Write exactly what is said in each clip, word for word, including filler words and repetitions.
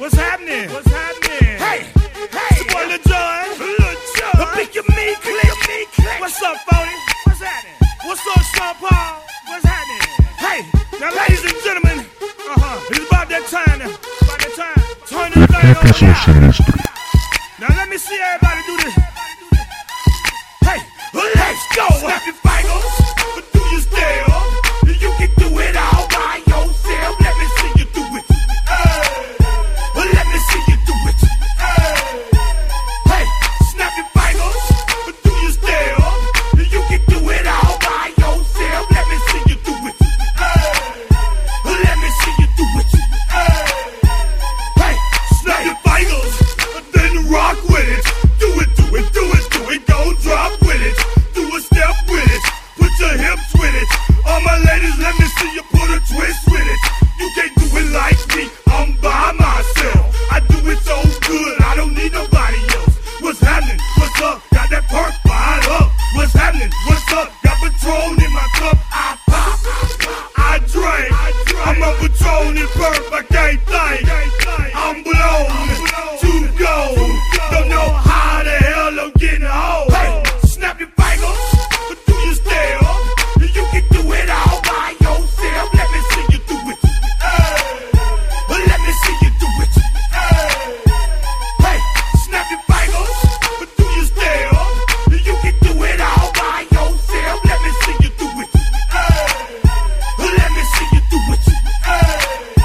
What's happening? What's happening? Hey, hey, it's your boy Lil Jon. Lil Jon. The Pick Your Me Click. What's up, Phony? What's happening? What's up, Sean Paul? What's happening? Hey, now, ladies and gentlemen, uh huh, it's about that time now. About that time. Turn this thing on now. Now let me see everybody do this. Hey, let's go. Snap your fingers, but do you still? You can do it all by yourself. Let me see you do it. Hey, let me see you do it. Hey, hey, snap your fingers, but do you still? You can do it all by yourself. Let me see you do it. Hey, let me see you do it. Hey, hey, snap your fingers, then rock with it. Do it, do it, do it, do it. Don't drop with it. Do a step with it. Put your hips with it. All my ladies, let me see you put a twist with it. You can't do it like me, I'm by myself. I do it so good, I don't need nobody else. What's happening? What's up? Got that perk fired up. What's happening? What's up? Got Patron in my cup. I pop, I drink. I'm a Patron and perk, I can't think. I'm blown to go. Don't know how the hell I'm getting home. Hey, snap your fingers, but do you still? You can do it all by yourself. Let me see you do it. Hey, let me see you do it. Hey, hey, snap your fingers, but do you still? You can do it all by yourself. Let me see you do it. Hey, let me see you do it. Hey,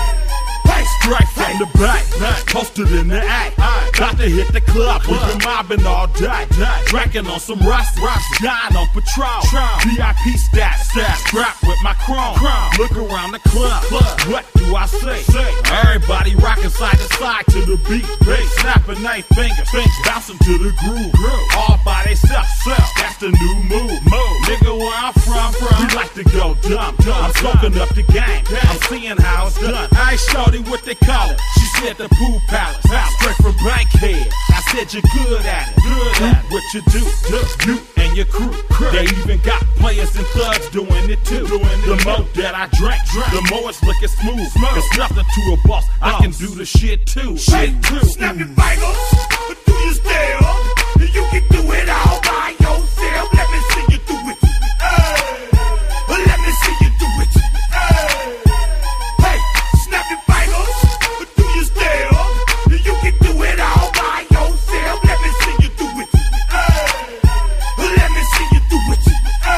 hey, straight from the back, posted in the act. Got to hit the club, we've been mobbing all day. Drinking on some rust, dying on Patron. V I P stats, strapped with my chrome. Look around the club, what do I say? Everybody rocking side to side to the beat. Snapping their fingers, bouncing to the groove. All by themselves, that's the new move. Nigga, where I'm from, we like to go dumb. I'm soaking up the game, I'm seeing how it's done. Hey, shorty, what they call it? She said the pool palace, straight from Bankhead. I said you're good at it, good at it. What you do, do, you and your crew. They even got players and thugs doing it too. The more that I drink, the more it's looking smooth. It's nothing to a boss, I can do the shit too. Shit too. Snap your fingers, but do you still? You can do it all by yourself. Let me see you do it. Hey, let me see you do it. Hey, hey, snap your fingers, but do you still? You can do it all by yourself. Let me see you do it. Hey, let me see you do it.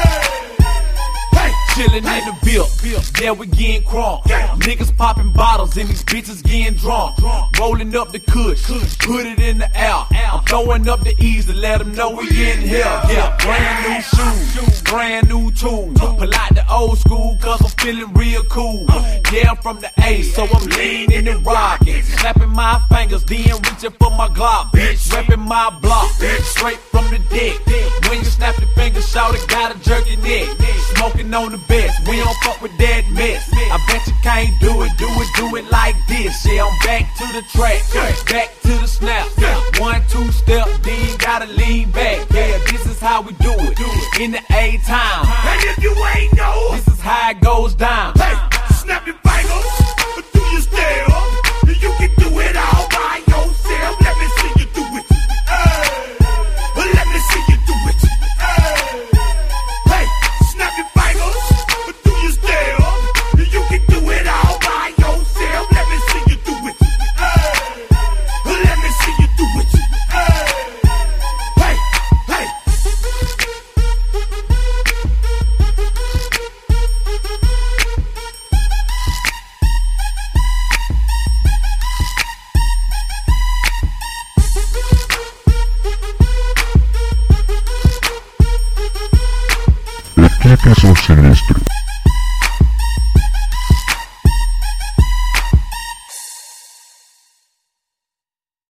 Hey, hey, chillin' in the bill, yeah, we getting crunk. Niggas popping bottles and these bitches getting drunk. Rolling up the kush, put it in the air. I'm throwing up the ease to let them know we in here. Yeah, brand new shoes, brand new tools. Pull out the old school cause I'm feeling real cool. Yeah, I'm from the A, so I'm leaning and rocking. Snapping my fingers, then reaching for my Glock. Bitch, repping my block, straight from the dick. When you snap your fingers, shout it, gotta jerk your neck. Smoking on the best, we don't fuck with that mess. I bet you can't do it, do it, do it like this. Yeah, I'm back to the track, back to the snap. One, two step, then gotta lean back. Yeah, this is how we do it, in the A time. and if you ain't know, This is how it goes down. hey, snap your fingers, but do you still? You can do it all by yourself. Let me see you do it. Hey, let me see you do it. Hey, hey, snap your fingers, but do you still? You can do it all by yourself. Let me see you do it. Hey, let me see you do it. Hey, hey, hey. Equipe Sinistro.